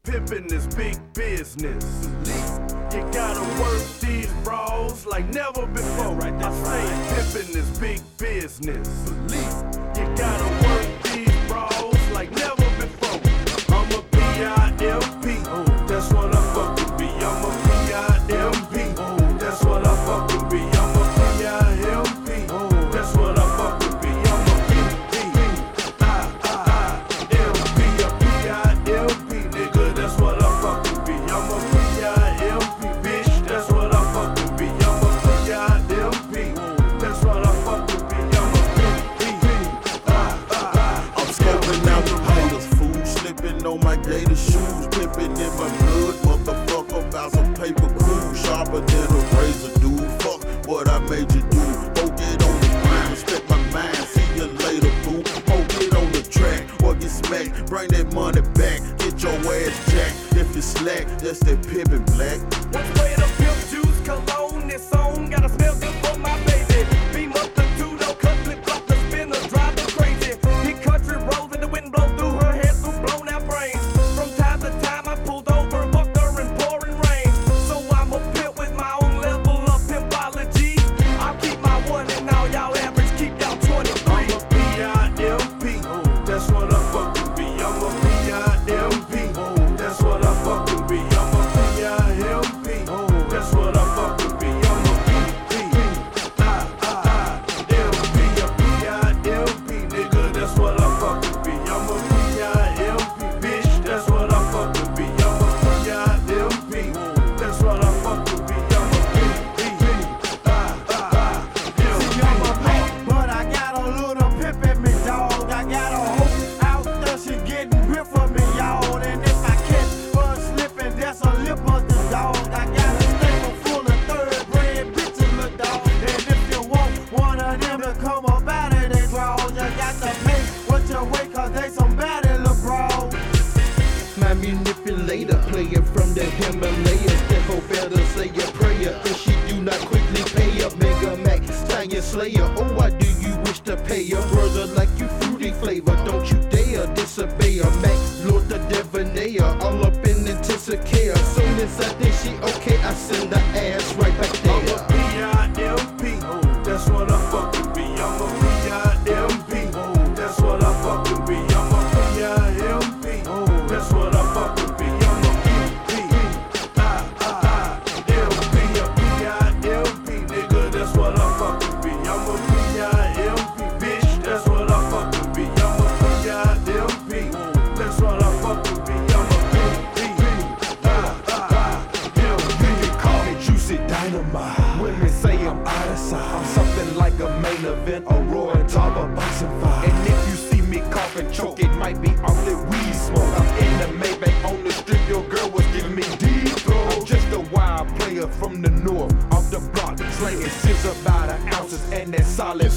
Pimpin' is big business. You gotta work these bras like never before. I say pimpin' is big business. You gotta work these bras like never before. I'm a P-I-M-P, that's what I fucking be. I'm a P-I-M-P, that's what I fucking be. I'm a P-I-M-P, that's what I fucking be. I'm a P-I-M-P, a P-I-M-P, nigga, that's what I fucking be. I'm a P-I-M-P, bitch, that's what I fucking be. I'm a P-I-M-P, that's what I fucking be. I'm a P-I-M-P. I'm scoping out the haters, food slipping on my gator shoes, pimping in my blood, motherfucker, about some paper cool, sharper than a razor, dude. Fuck what I made you do. Go get on the grind, respect my mind. See you later, boo. Go get on the track or get smacked. Bring that money back, get your ass jacked. If you slack, that's that pimpin' black. One spray of pimp juice, cologne, this song gotta smell good for my baby. Beam up the two-door, cut flip flop the spinner, drive her crazy. Hit country roads and the wind blow through her head through blown out brains. From time to time I pulled over, bucked her in pouring rain. So I'm a pimp with my own level of pimpology. I keep my one and now y'all average, keep y'all 23. I'm a P-I-M-P, that's what I fucking be. I'm a P-I-M-P, that's what I fucking be. I'm a P-I-M-P, that's what I fucking be. I'm a P-I-M-P, a P-I-M-P, nigga, that's what I fucking be. I'm a P-I-M-P, bitch, that's what I fucking be. I'm a P-I-M-P, that's what I fucking be. I'm a P-I-M-P. But I got a little pimp in me, dog. I got a hoe out there, she getting real for me, y'all. And if I catch bud slipping, that's a lip of the dog. I got a stable full of third-grade bitches, little dog. And if you want one of them to come up out of they draws, you got to pay what you weigh, cause they some bad little bros. My manipulator, player from the Himalayas. Therefore, better say a prayer if she do not quickly pay up. Mega Mac, Stallion Slayer. Oh, why do you wish to pay a brother like you fruity flavor? Don't you dare disobey her. Max, Lord the Devonator, all up in Intisicare. Soon as I think she okay, I send the ass right back I'm a there. P-I-M-P, that's what I fucking be. I'm a P-I-M-P, that's what I fucking be. I'm a P-I-M-P, that's what I fucking be. I'm a P-I-M-P, a P-I-M-P, nigga, that's what I fucking be. I'm a P-I-M-P, bitch, that's what I fucking be. I'm a P-I-M-P, that's what I fucking be. I'm a You can call me Juicy Dynamite. Women say I'm out of sight. I'm something like a main event, a roaring top of boxing fight. And if you see me cough and choke, it might be off the weed smoke. I'm in the Maybach on the strip, your girl was giving me deep throat. I'm just a wild player from the north, off the block, slinging scissor by the ounces and that solid